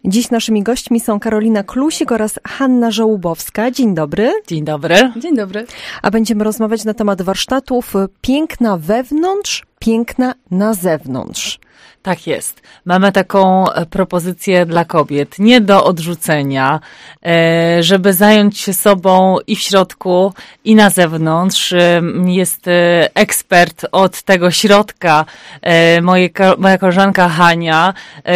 Dziś naszymi gośćmi są Karolina Klusik oraz Hanna Żołubowska. Dzień dobry. Dzień dobry. Dzień dobry. A będziemy rozmawiać na temat warsztatów Piękna wewnątrz, piękna na zewnątrz. Tak jest. Mamy taką propozycję dla kobiet, nie do odrzucenia, żeby zająć się sobą i w środku, i na zewnątrz. Jest ekspert od tego środka, moja koleżanka Hania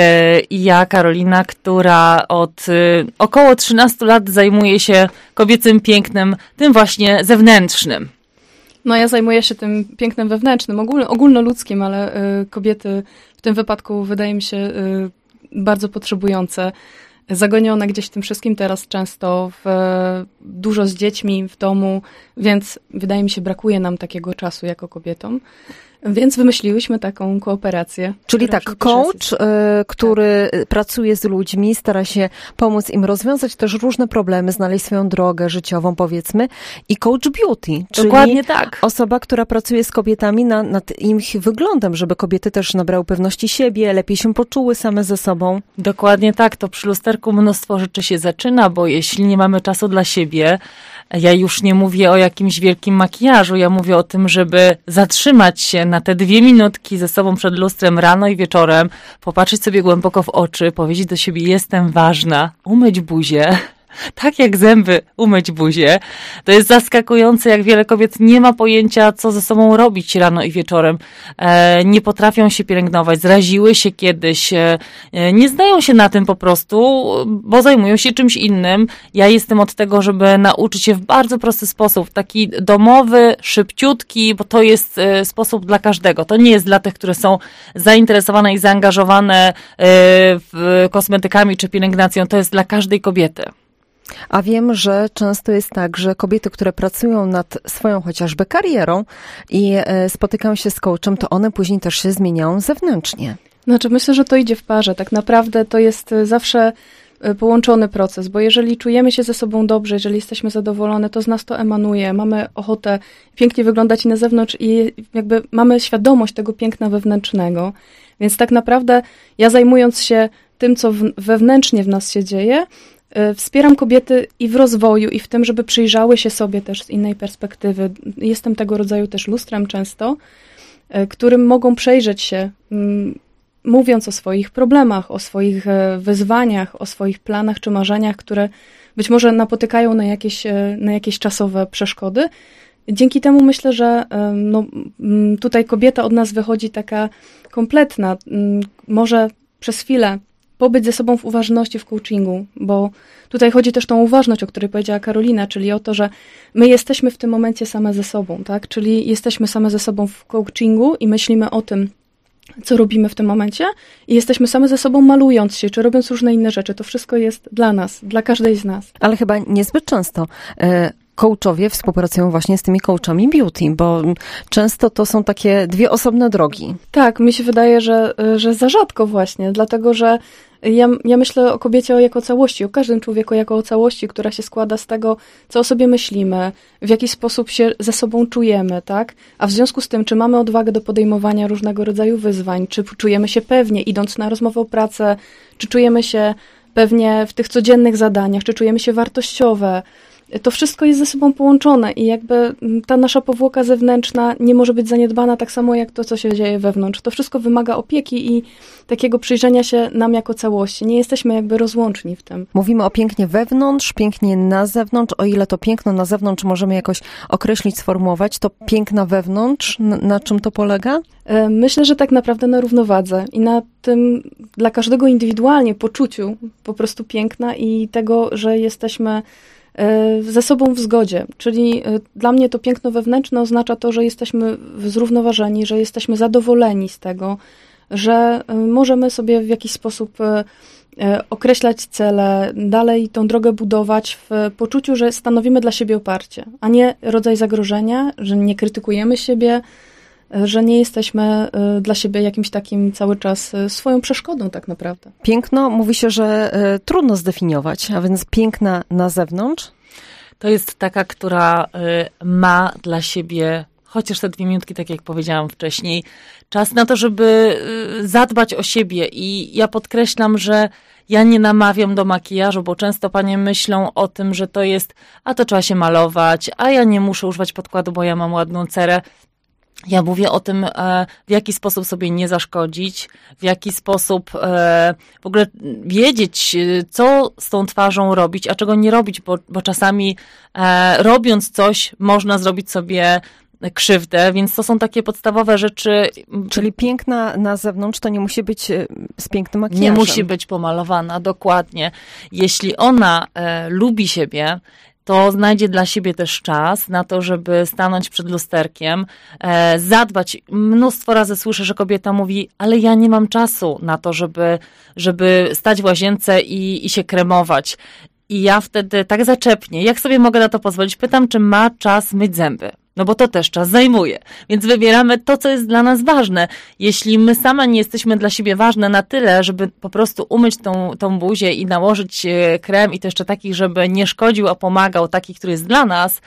i ja, Karolina, która od około 13 lat zajmuje się kobiecym pięknem, tym właśnie zewnętrznym. No ja zajmuję się tym pięknem wewnętrznym, ogólnoludzkim, ale kobiety w tym wypadku wydaje mi się bardzo potrzebujące, zagonione gdzieś w tym wszystkim teraz często, dużo z dziećmi w domu, więc wydaje mi się brakuje nam takiego czasu jako kobietom. Więc wymyśliłyśmy taką kooperację. Czyli tak, coach, który pracuje z ludźmi, stara się pomóc im rozwiązać też różne problemy, znaleźć swoją drogę życiową, powiedzmy, i coach beauty, czyli dokładnie tak. Osoba, która pracuje z kobietami nad ich wyglądem, żeby kobiety też nabrały pewności siebie, lepiej się poczuły same ze sobą. Dokładnie tak, to przy lusterku mnóstwo rzeczy się zaczyna, bo jeśli nie mamy czasu dla siebie, ja już nie mówię o jakimś wielkim makijażu, ja mówię o tym, żeby zatrzymać się na te 2 minutki ze sobą przed lustrem rano i wieczorem, popatrzeć sobie głęboko w oczy, powiedzieć do siebie: jestem ważna, umyć buzię. Tak jak zęby, umyć buzię. To jest zaskakujące, jak wiele kobiet nie ma pojęcia, co ze sobą robić rano i wieczorem. Nie potrafią się pielęgnować, zraziły się kiedyś, nie znają się na tym po prostu, bo zajmują się czymś innym. Ja jestem od tego, żeby nauczyć się w bardzo prosty sposób, taki domowy, szybciutki, bo to jest sposób dla każdego. To nie jest dla tych, które są zainteresowane i zaangażowane w kosmetykami czy pielęgnacją. To jest dla każdej kobiety. A wiem, że często jest tak, że kobiety, które pracują nad swoją chociażby karierą i spotykają się z coachem, to one później też się zmieniają zewnętrznie. Znaczy, myślę, że to idzie w parze. Tak naprawdę to jest zawsze połączony proces, bo jeżeli czujemy się ze sobą dobrze, jeżeli jesteśmy zadowolone, to z nas to emanuje. Mamy ochotę pięknie wyglądać i na zewnątrz i jakby mamy świadomość tego piękna wewnętrznego. Więc tak naprawdę ja, zajmując się tym, co wewnętrznie w nas się dzieje, wspieram kobiety i w rozwoju, i w tym, żeby przyjrzały się sobie też z innej perspektywy. Jestem tego rodzaju też lustrem często, którym mogą przejrzeć się, mówiąc o swoich problemach, o swoich wyzwaniach, o swoich planach czy marzeniach, które być może napotykają na jakieś czasowe przeszkody. Dzięki temu myślę, że tutaj kobieta od nas wychodzi taka kompletna. Może przez chwilę pobyć ze sobą w uważności w coachingu, bo tutaj chodzi też o tą uważność, o której powiedziała Karolina, czyli o to, że my jesteśmy w tym momencie same ze sobą, tak? Czyli jesteśmy same ze sobą w coachingu i myślimy o tym, co robimy w tym momencie, i jesteśmy same ze sobą, malując się, czy robiąc różne inne rzeczy. To wszystko jest dla nas, dla każdej z nas. Ale chyba niezbyt często coachowie współpracują właśnie z tymi coachami beauty, bo często to są takie 2 osobne drogi. Tak, mi się wydaje, że za rzadko właśnie, dlatego że ja myślę o kobiecie jako o całości, o każdym człowieku jako o całości, która się składa z tego, co o sobie myślimy, w jaki sposób się ze sobą czujemy, tak? A w związku z tym, czy mamy odwagę do podejmowania różnego rodzaju wyzwań, czy czujemy się pewnie, idąc na rozmowę o pracę, czy czujemy się pewnie w tych codziennych zadaniach, czy czujemy się wartościowe. To wszystko jest ze sobą połączone i jakby ta nasza powłoka zewnętrzna nie może być zaniedbana tak samo jak to, co się dzieje wewnątrz. To wszystko wymaga opieki i takiego przyjrzenia się nam jako całości. Nie jesteśmy jakby rozłączni w tym. Mówimy o pięknie wewnątrz, pięknie na zewnątrz. O ile to piękno na zewnątrz możemy jakoś określić, sformułować, to piękna wewnątrz, na czym to polega? Myślę, że tak naprawdę na równowadze i na tym dla każdego indywidualnie poczuciu po prostu piękna i tego, że jesteśmy ze sobą w zgodzie. Czyli dla mnie to piękno wewnętrzne oznacza to, że jesteśmy zrównoważeni, że jesteśmy zadowoleni z tego, że możemy sobie w jakiś sposób określać cele, dalej tą drogę budować w poczuciu, że stanowimy dla siebie oparcie, a nie rodzaj zagrożenia, że nie krytykujemy siebie, że nie jesteśmy dla siebie jakimś takim cały czas swoją przeszkodą tak naprawdę. Piękno mówi się, że trudno zdefiniować, a więc piękna na zewnątrz? To jest taka, która ma dla siebie chociaż te 2 minutki, tak jak powiedziałam wcześniej. Czas na to, żeby zadbać o siebie i ja podkreślam, że ja nie namawiam do makijażu, bo często panie myślą o tym, że to jest, a to trzeba się malować, a ja nie muszę używać podkładu, bo ja mam ładną cerę. Ja mówię o tym, w jaki sposób sobie nie zaszkodzić, w jaki sposób w ogóle wiedzieć, co z tą twarzą robić, a czego nie robić, bo czasami robiąc coś, można zrobić sobie krzywdę, więc to są takie podstawowe rzeczy. Czyli piękna na zewnątrz to nie musi być z pięknym makijażem. Nie musi być pomalowana, dokładnie. Jeśli ona lubi siebie, to znajdzie dla siebie też czas na to, żeby stanąć przed lusterkiem, zadbać. Mnóstwo razy słyszę, że kobieta mówi, ale ja nie mam czasu na to, żeby stać w łazience i się kremować. I ja wtedy tak zaczepnie, jak sobie mogę na to pozwolić? Pytam, czy ma czas myć zęby. No bo to też czas zajmuje. Więc wybieramy to, co jest dla nas ważne. Jeśli my same nie jesteśmy dla siebie ważne na tyle, żeby po prostu umyć tą buzię i nałożyć krem i to jeszcze taki, żeby nie szkodził, a pomagał, taki, który jest dla nas,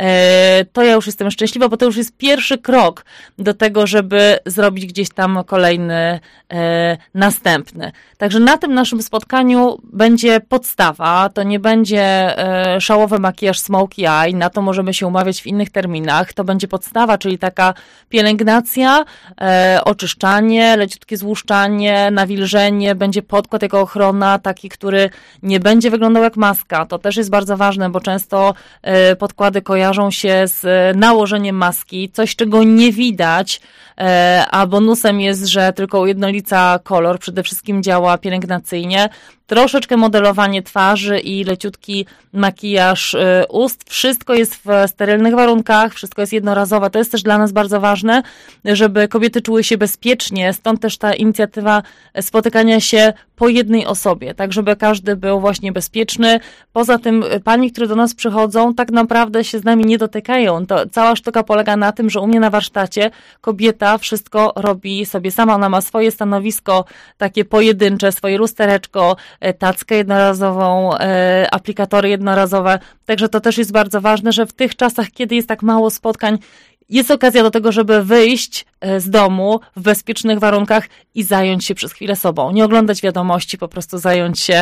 to ja już jestem szczęśliwa, bo to już jest pierwszy krok do tego, żeby zrobić gdzieś tam kolejny, następny. Także na tym naszym spotkaniu będzie podstawa, to nie będzie szałowy makijaż smokey eye, na to możemy się umawiać w innych terminach, to będzie podstawa, czyli taka pielęgnacja, oczyszczanie, leciutkie złuszczanie, nawilżenie, będzie podkład jako ochrona, taki, który nie będzie wyglądał jak maska. To też jest bardzo ważne, bo często podkłady kojarzą się z nałożeniem maski, coś czego nie widać, a bonusem jest, że tylko ujednolica kolor, przede wszystkim działa pielęgnacyjnie, troszeczkę modelowanie twarzy i leciutki makijaż ust. Wszystko jest w sterylnych warunkach, wszystko jest jednorazowe. To jest też dla nas bardzo ważne, żeby kobiety czuły się bezpiecznie, stąd też ta inicjatywa spotykania się po jednej osobie, tak żeby każdy był właśnie bezpieczny. Poza tym pani, które do nas przychodzą, tak naprawdę się z nami nie dotykają. To cała sztuka polega na tym, że u mnie na warsztacie kobieta wszystko robi sobie sama. Ona ma swoje stanowisko takie pojedyncze, swoje lustereczko, tackę jednorazową, aplikatory jednorazowe. Także to też jest bardzo ważne, że w tych czasach, kiedy jest tak mało spotkań, jest okazja do tego, żeby wyjść z domu w bezpiecznych warunkach i zająć się przez chwilę sobą. Nie oglądać wiadomości, po prostu zająć się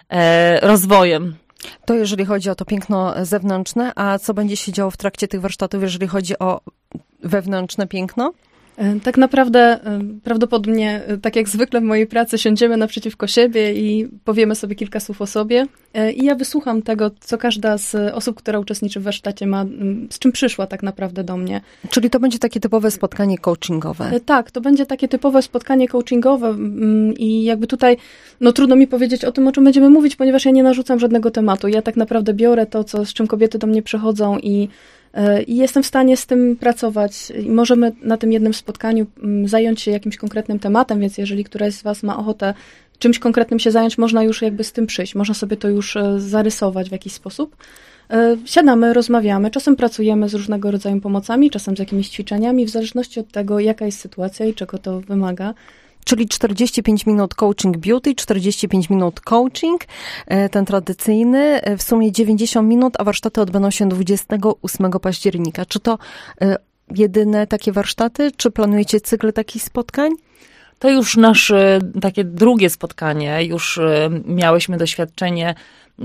rozwojem. To jeżeli chodzi o to piękno zewnętrzne, a co będzie się działo w trakcie tych warsztatów, jeżeli chodzi o wewnętrzne piękno? Tak naprawdę prawdopodobnie, tak jak zwykle w mojej pracy, siądziemy naprzeciwko siebie i powiemy sobie kilka słów o sobie i ja wysłucham tego, co każda z osób, która uczestniczy w warsztacie ma, z czym przyszła tak naprawdę do mnie. Czyli to będzie takie typowe spotkanie coachingowe? Tak, to będzie takie typowe spotkanie coachingowe i jakby tutaj, no trudno mi powiedzieć o tym, o czym będziemy mówić, ponieważ ja nie narzucam żadnego tematu. Ja tak naprawdę biorę to, z czym kobiety do mnie przychodzą i jestem w stanie z tym pracować i możemy na tym jednym spotkaniu zająć się jakimś konkretnym tematem, więc jeżeli któraś z was ma ochotę czymś konkretnym się zająć, można już jakby z tym przyjść, można sobie to już zarysować w jakiś sposób. Siadamy, rozmawiamy, czasem pracujemy z różnego rodzaju pomocami, czasem z jakimiś ćwiczeniami, w zależności od tego, jaka jest sytuacja i czego to wymaga. Czyli 45 minut coaching beauty, 45 minut coaching, ten tradycyjny, w sumie 90 minut, a warsztaty odbędą się 28 października. Czy to jedyne takie warsztaty, czy planujecie cykl takich spotkań? To już nasze takie drugie spotkanie, już miałyśmy doświadczenie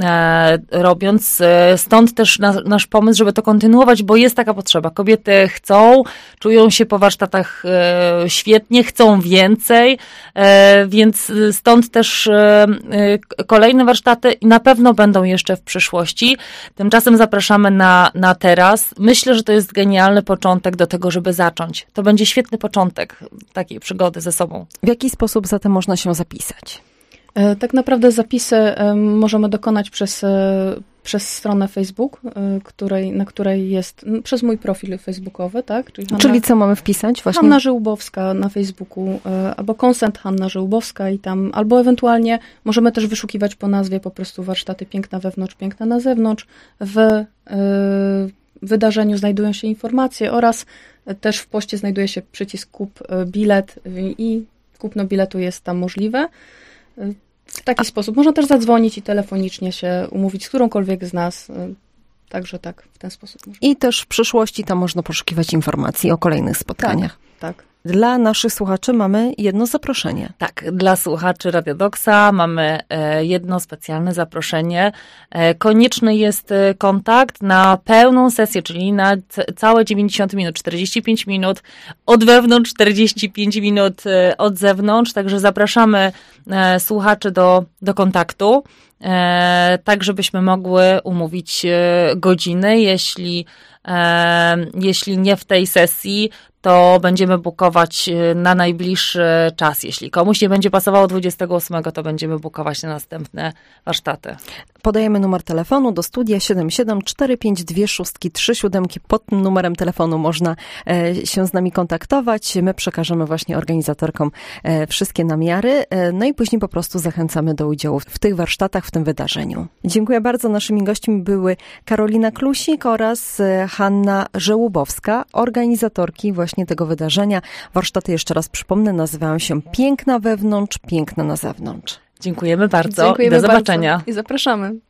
robiąc, stąd też nasz pomysł, żeby to kontynuować, bo jest taka potrzeba. Kobiety chcą, czują się po warsztatach świetnie, chcą więcej, więc stąd też kolejne warsztaty i na pewno będą jeszcze w przyszłości. Tymczasem zapraszamy na teraz. Myślę, że to jest genialny początek do tego, żeby zacząć. To będzie świetny początek takiej przygody ze sobą. W jaki sposób zatem można się zapisać? Tak naprawdę zapisy możemy dokonać przez stronę Facebook, na której jest, przez mój profil facebookowy, tak? Czyli co mamy wpisać właśnie? Hanna Żyłbowska na Facebooku, albo Consent Hanna Żyłbowska i tam, albo ewentualnie możemy też wyszukiwać po nazwie po prostu warsztaty Piękna wewnątrz, Piękna na zewnątrz. W wydarzeniu znajdują się informacje oraz też w poście znajduje się przycisk kup bilet i kupno biletu jest tam możliwe. W taki sposób. Można też zadzwonić i telefonicznie się umówić z którąkolwiek z nas. Także tak, w ten sposób. I też w przyszłości tam można poszukiwać informacji o kolejnych spotkaniach. Tak. Dla naszych słuchaczy mamy jedno zaproszenie. Tak, dla słuchaczy Radio Doksa mamy jedno specjalne zaproszenie. Konieczny jest kontakt na pełną sesję, czyli na całe 90 minut, 45 minut od wewnątrz, 45 minut od zewnątrz. Także zapraszamy słuchaczy do kontaktu, tak żebyśmy mogły umówić godziny. Jeśli nie w tej sesji, to będziemy bukować na najbliższy czas. Jeśli komuś nie będzie pasowało 28, to będziemy bukować na następne warsztaty. Podajemy numer telefonu do studia 7745263. Pod tym numerem telefonu można się z nami kontaktować. My przekażemy właśnie organizatorkom wszystkie namiary, no i później po prostu zachęcamy do udziału w tych warsztatach, w tym wydarzeniu. Dziękuję bardzo. Naszymi gośćmi były Karolina Klusik oraz Hanna Żełubowska, organizatorki właśnie tego wydarzenia. Warsztaty, jeszcze raz przypomnę, nazywają się Piękna wewnątrz, piękna na zewnątrz. Dziękujemy bardzo Dziękujemy i do zobaczenia. Bardzo. I zapraszamy.